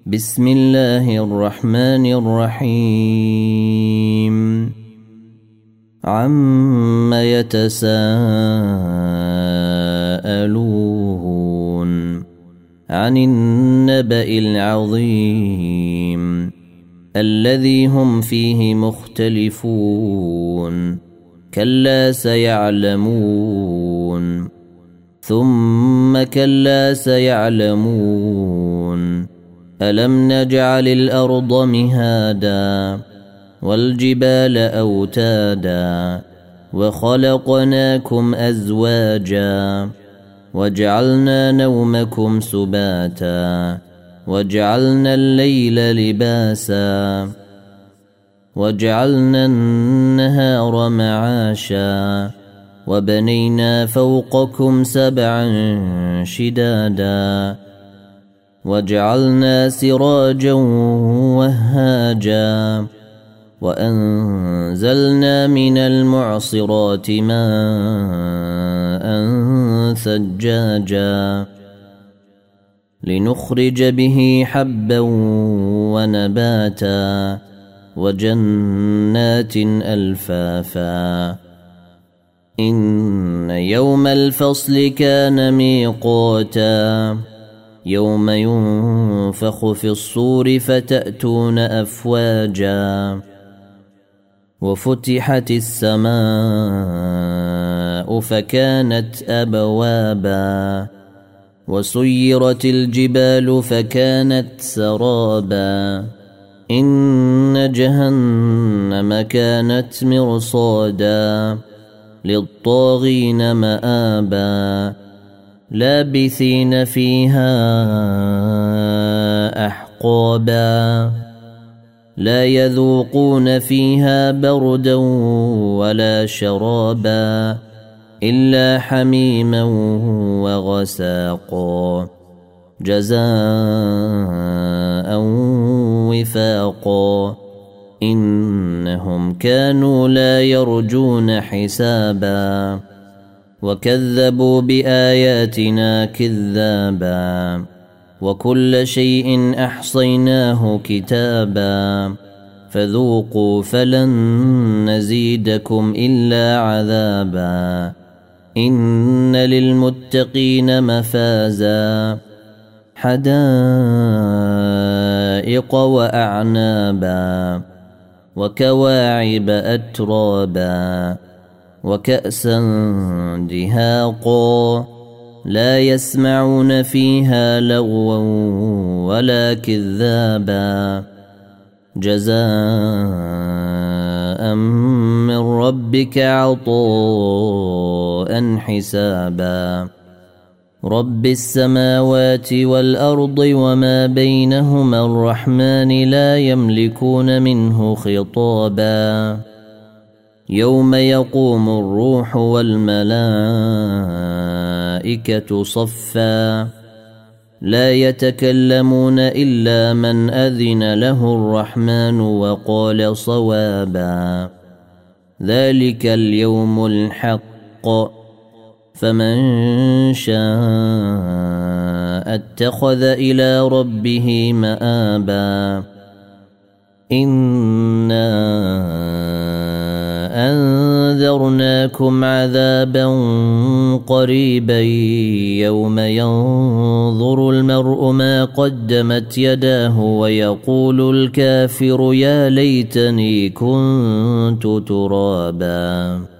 بسم الله الرحمن الرحيم عم يتساءلون عن النبأ العظيم الذي هم فيه مختلفون كلا سيعلمون ثم كلا سيعلمون ألم نجعل الأرض مهادا والجبال أوتادا وخلقناكم أزواجا وجعلنا نومكم سباتا وجعلنا الليل لباسا وجعلنا النهار معاشا وبنينا فوقكم سبعا شدادا وجعلنا سراجا وهاجا وأنزلنا من المعصرات ماء ثجاجا لنخرج به حبا ونباتا وجنات ألفافا إن يوم الفصل كان ميقاتا يوم ينفخ في الصور فتأتون أفواجا وفتحت السماء فكانت أبوابا وسيرت الجبال فكانت سرابا إن جهنم كانت مرصادا للطاغين مآبا لابثين فيها أحقابا لا يذوقون فيها بردا ولا شرابا إلا حميما وغساقا جزاء وفاقا إنهم كانوا لا يرجون حسابا وكذبوا بآياتنا كذابا وكل شيء أحصيناه كتابا فذوقوا فلن نزيدكم إلا عذابا إن للمتقين مفازا حدائق وأعنابا وكواعب أترابا وكأسا دهاقا لا يسمعون فيها لغوا ولا كذابا جزاء من ربك عطاء حسابا رب السماوات والأرض وما بينهما الرحمن لا يملكون منه خطابا يوم يقوم الروح والملائكة صفا لا يتكلمون إلا من أذن له الرحمن وقال صوابا ذلك اليوم الحق فمن شاء اتخذ إلى ربه مآبا إنا أنذرناكم عذابا قريبا يوم ينظر المرء ما قدمت يداه ويقول الكافر يا ليتني كنت ترابا